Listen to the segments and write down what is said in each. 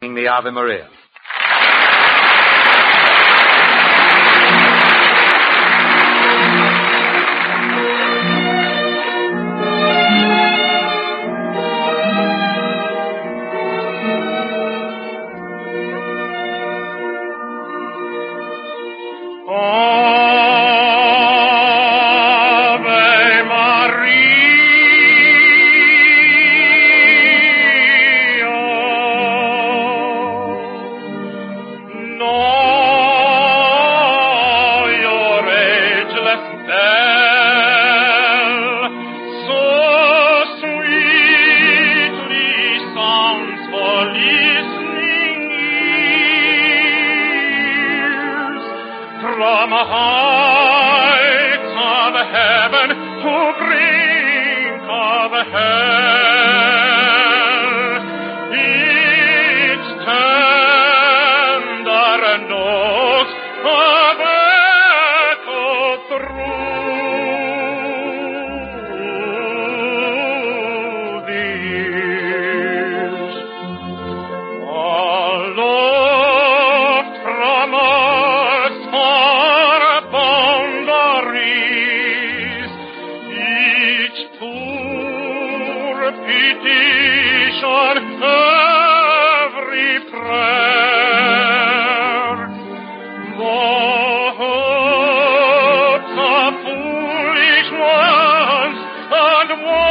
the Ave Maria. From heights of heaven to brink of hell, each tender note of echo through the years, aloft from us far boundaries, each poor petition, every prayer, the hopes of foolish ones and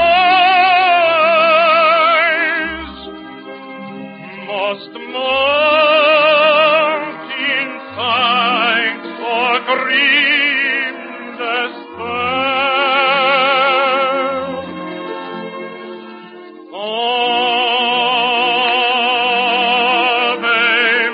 wise must mount in thanks for grim despair. Ave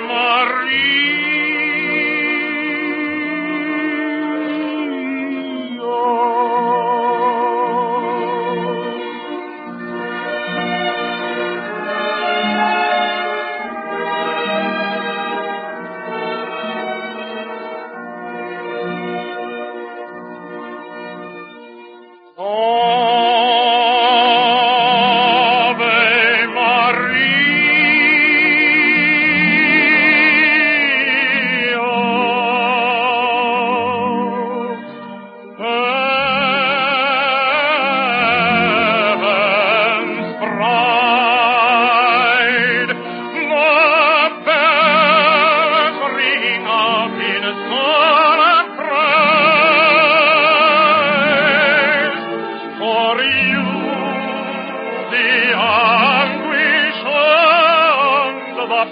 Heaven's bride, the bells ring out in solemn praise. For you, the anguish and the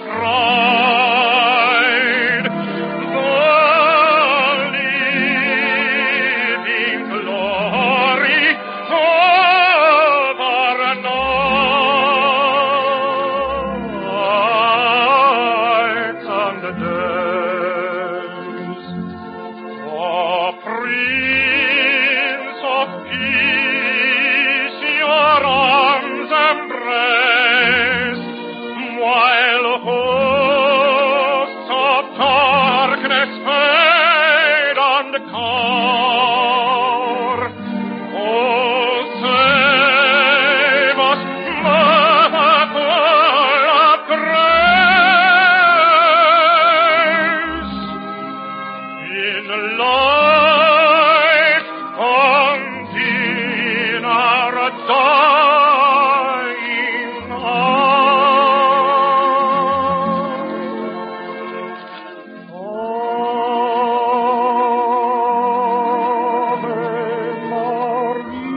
pride, the living glory over nights and days. Oh, Prince of Peace, your arms embrace, while hosts of darkness fade and cower. Oh, save us, Mother of grace, in life and in our dying hour. Ave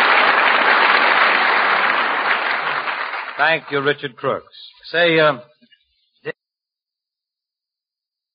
Thank you, Richard Crooks. Say,